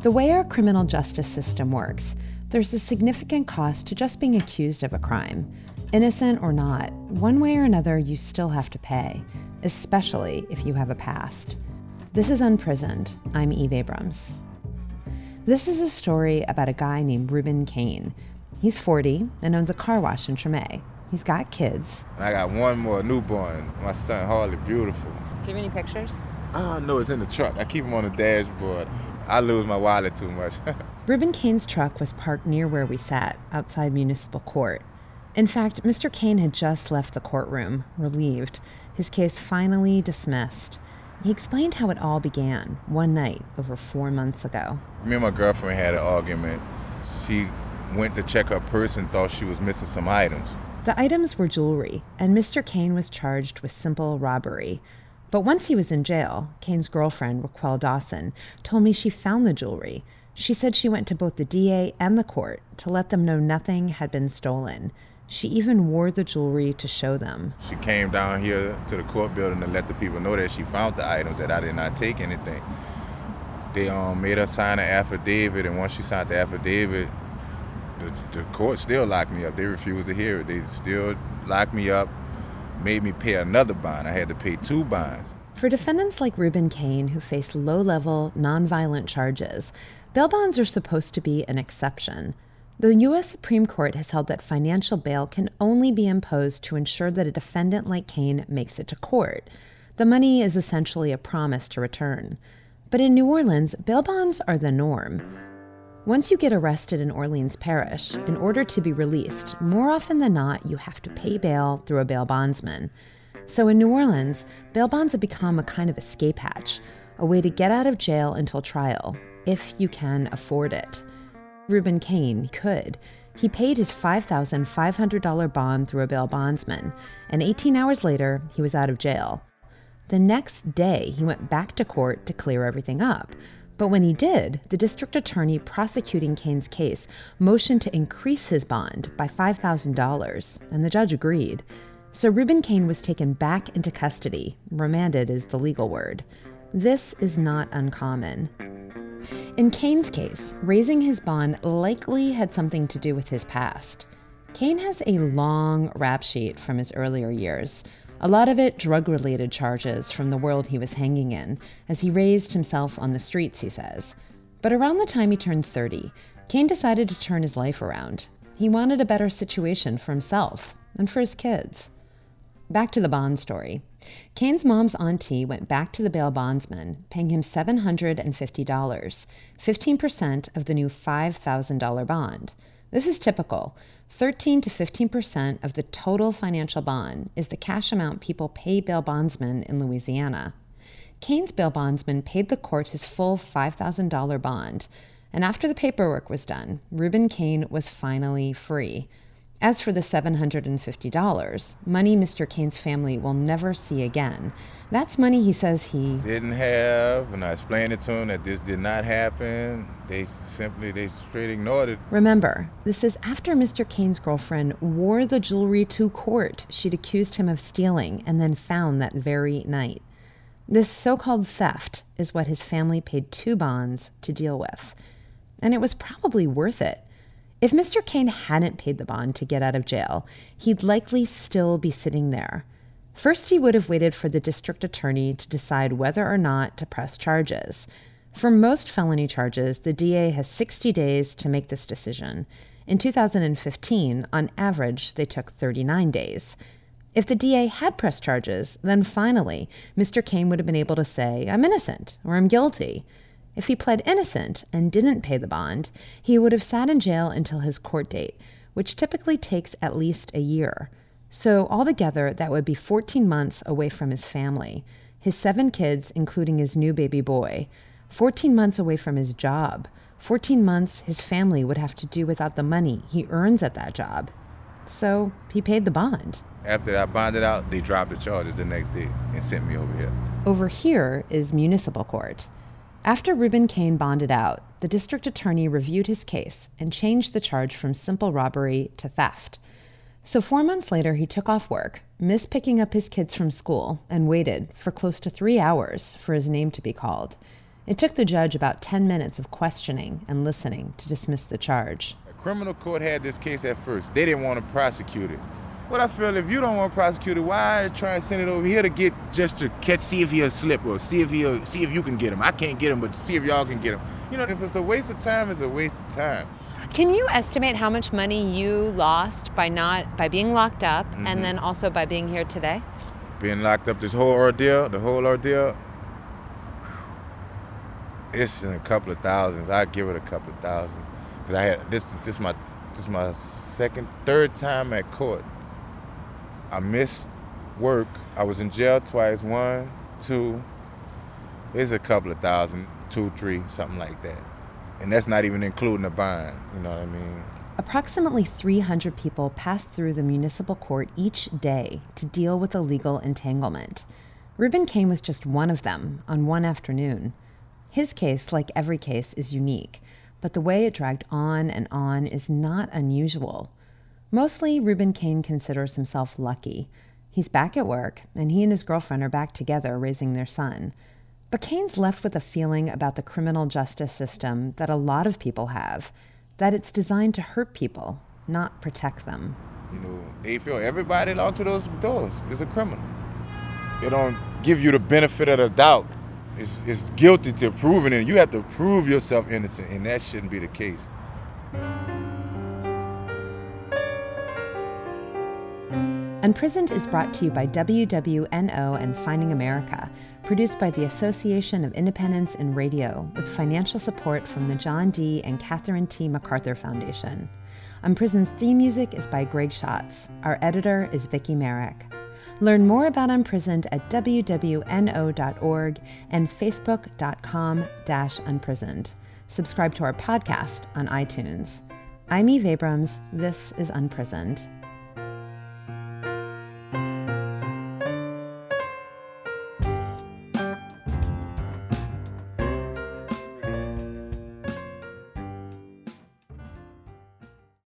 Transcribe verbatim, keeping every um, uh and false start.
The way our criminal justice system works, there's a significant cost to just being accused of a crime. Innocent or not, one way or another, you still have to pay, especially if you have a past. This is Unprisoned. I'm Eve Abrams. This is a story about a guy named Reuben Kane. He's forty and owns a car wash in Treme. He's got kids. I got one more newborn, my son Harley, beautiful. Do you have any pictures? Oh, no, it's in the truck. I keep him on the dashboard. I lose my wallet too much. Reuben Kane's truck was parked near where we sat, outside municipal court. In fact, Mister Kane had just left the courtroom, relieved, his case finally dismissed. He explained how it all began one night over four months ago. Me and my girlfriend had an argument. She went to check her purse and thought she was missing some items. The items were jewelry, and Mister Kane was charged with simple robbery. But once he was in jail, Kane's girlfriend, Raquel Dawson, told me she found the jewelry. She said she went to both the D A and the court to let them know nothing had been stolen. She even wore the jewelry to show them. She came down here to the court building to let the people know that she found the items, that I did not take anything. They um, made her sign an affidavit, and once she signed the affidavit, the, the court still locked me up. They refused to hear it. They still locked me up, made me pay another bond. I had to pay two bonds. For defendants like Reuben Kane, who face low-level, nonviolent charges, bail bonds are supposed to be an exception. The U S Supreme Court has held that financial bail can only be imposed to ensure that a defendant like Kane makes it to court. The money is essentially a promise to return. But in New Orleans, bail bonds are the norm. Once you get arrested in Orleans Parish, in order to be released, more often than not, you have to pay bail through a bail bondsman. So in New Orleans, bail bonds have become a kind of escape hatch, a way to get out of jail until trial, if you can afford it. Reuben Kane could. He paid his five thousand five hundred dollars bond through a bail bondsman, and eighteen hours later, he was out of jail. The next day, he went back to court to clear everything up. But when he did, the district attorney prosecuting Kane's case motioned to increase his bond by five thousand dollars, and the judge agreed. So Reuben Kane was taken back into custody. Remanded is the legal word. This is not uncommon. In Kane's case, raising his bond likely had something to do with his past. Kane has a long rap sheet from his earlier years, a lot of it drug-related charges from the world he was hanging in, as he raised himself on the streets, he says. But around the time he turned thirty, Kane decided to turn his life around. He wanted a better situation for himself and for his kids. Back to the bond story. Kane's mom's auntie went back to the bail bondsman, paying him seven hundred fifty dollars, fifteen percent of the new five thousand dollars bond. This is typical. thirteen to fifteen percent of the total financial bond is the cash amount people pay bail bondsmen in Louisiana. Kane's bail bondsman paid the court his full five thousand dollars bond, and after the paperwork was done, Reuben Kane was finally free. As for the seven hundred fifty dollars, money Mister Kane's family will never see again. That's money he says he didn't have, and I explained it to him that this did not happen. They simply, they straight ignored it. Remember, this is after Mister Kane's girlfriend wore the jewelry to court she'd accused him of stealing and then found that very night. This so-called theft is what his family paid two bonds to deal with. And it was probably worth it. If Mister Kane hadn't paid the bond to get out of jail, he'd likely still be sitting there. First, he would have waited for the district attorney to decide whether or not to press charges. For most felony charges, the D A has sixty days to make this decision. In two thousand fifteen, on average, they took thirty-nine days. If the D A had pressed charges, then finally, Mister Kane would have been able to say, "I'm innocent," or "I'm guilty." If he pled innocent and didn't pay the bond, he would have sat in jail until his court date, which typically takes at least a year. So altogether, that would be fourteen months away from his family, his seven kids, including his new baby boy, fourteen months away from his job, fourteen months his family would have to do without the money he earns at that job. So he paid the bond. After I bonded out, they dropped the charges the next day and sent me over here. Over here is municipal court. After Reuben Kane bonded out, the district attorney reviewed his case and changed the charge from simple robbery to theft. So four months later, he took off work, missed picking up his kids from school, and waited for close to three hours for his name to be called. It took the judge about ten minutes of questioning and listening to dismiss the charge. The criminal court had this case at first. They didn't want to prosecute it. But I feel if you don't want to prosecute it, why try and send it over here to get just to catch, see if he'll slip or see if he'll, see if you can get him. I can't get him, but see if y'all can get him. You know, if it's a waste of time, it's a waste of time. Can you estimate how much money you lost by not by being locked up mm-hmm. and then also by being here today? Being locked up, this whole ordeal, the whole ordeal, it's in a couple of thousands. I'd give it a couple of thousands. Cause I had this this my this my second, third time at court. I missed work. I was in jail twice. One, two. It's a couple of thousand, two, three, something like that. And that's not even including the bond, you know what I mean? Approximately three hundred people pass through the municipal court each day to deal with a legal entanglement. Reuben Kane was just one of them on one afternoon. His case, like every case, is unique, but the way it dragged on and on is not unusual. Mostly, Reuben Kane considers himself lucky. He's back at work, and he and his girlfriend are back together raising their son. But Kane's left with a feeling about the criminal justice system that a lot of people have, that it's designed to hurt people, not protect them. You know, they feel everybody locked to those doors is a criminal. They don't give you the benefit of the doubt. It's, it's guilty to proving it. You have to prove yourself innocent, and that shouldn't be the case. Unprisoned is brought to you by W W N O and Finding America, produced by the Association of Independents in Radio, with financial support from the John D. and Catherine T. MacArthur Foundation. Unprisoned's theme music is by Greg Schatz. Our editor is Vicki Merrick. Learn more about Unprisoned at w w n o dot org and facebook dot com slash unprisoned. Subscribe to our podcast on iTunes. I'm Eve Abrams. This is Unprisoned.